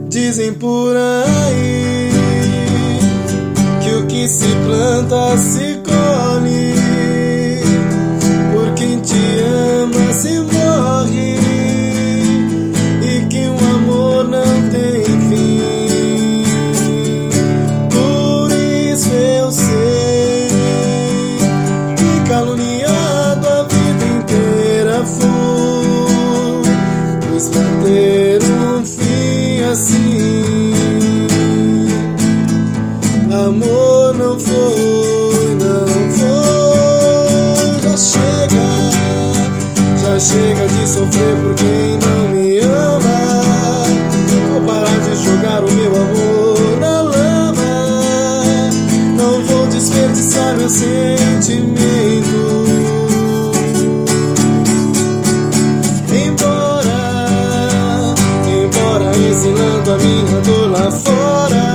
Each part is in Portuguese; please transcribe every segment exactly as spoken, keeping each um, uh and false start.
Dizem por aí que o que se planta se colhe, por quem te ama se morre, e que um amor não tem fim. Por isso eu sei que caluniado a vida inteira fui, pois pra ter um fim assim, amor não foi, não foi. Já chega, já chega de sofrer por quem não me ama. Vou parar de jogar o meu amor na lama. Não vou desperdiçar meu sentimento. Embora, embora exilando a minha dor lá fora,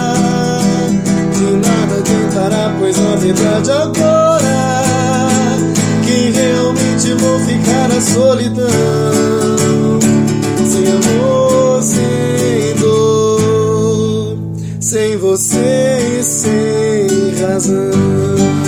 pois na verdade agora que realmente vou ficar na solidão, sem amor, sem dor, sem você e sem razão.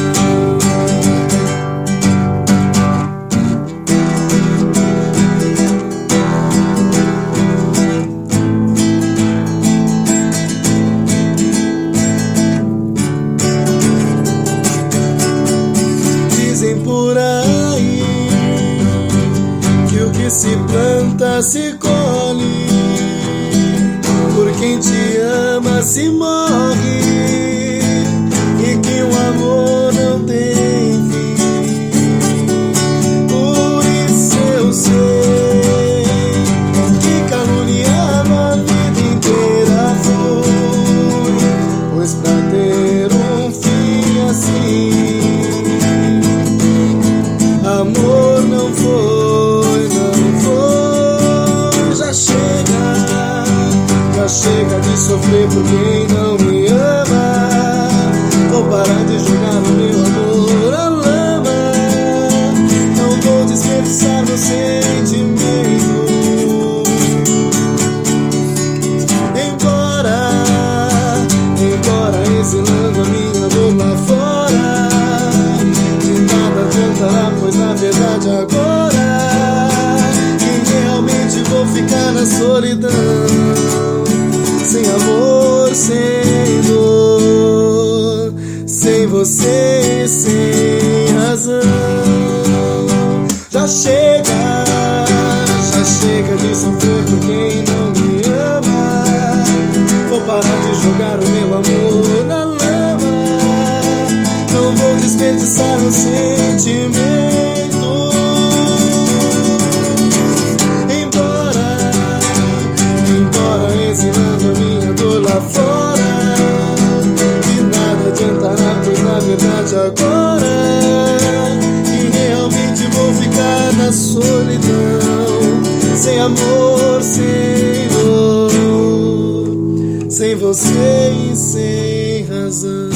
Por aí que o que se planta se colhe, por quem te ama se morre, e que o amor não tem fim. Por isso eu sei que caluniado a vida inteira fui, pois pra ter um fim assim, amor não foi, não foi. Já chega, já chega de sofrer por quem não me ama. Vou parar de jogar o meu amor na lama. Não vou desperdiçar meu sentimento. Embora, embora exilando a minha dor lá fora, pois na verdade agora que realmente vou ficar na solidão, sem amor, sem dor, sem você e sem razão. Já chega, já chega de sofrer por quem não me ama. Vou parar de jogar o meu amor na lama. Não vou desperdiçar o sentimento. Embora, embora exilando a minha dor lá fora, que nada adiantará, pois na verdade agora que realmente vou ficar na solidão, sem amor, sem dor, sem você e sem razão.